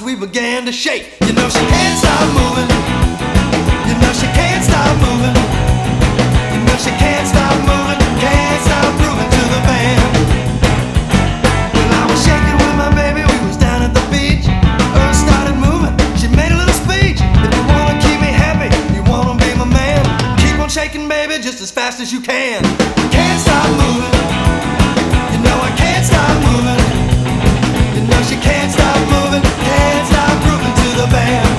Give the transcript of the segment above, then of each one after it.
as we began to shake. You know she can't stop moving. You know she can't stop moving. You know she can't stop moving. Can't stop grooving to the band. Well, I was shaking with my baby. We was down at the beach. Earth started moving. She made a little speech. If you wanna keep me happy, you wanna be my man, keep on shaking, baby, just as fast as you can. Can't stop moving. You know I can't stop moving. You know she can't stop moving. Can't stop grooving to the band.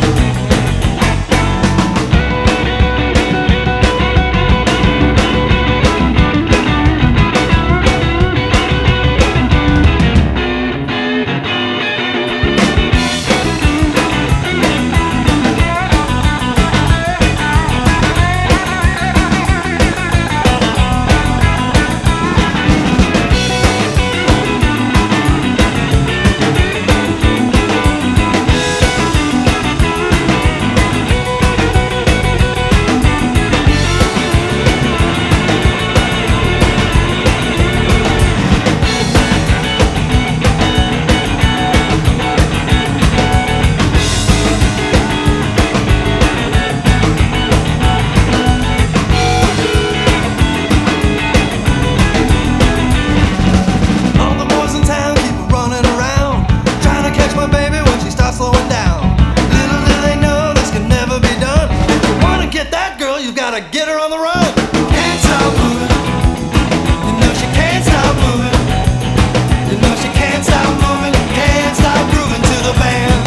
Gotta get her on the run. Can't stop moving. You know she can't stop moving. You know she can't stop moving. Can't stop grooving to the band.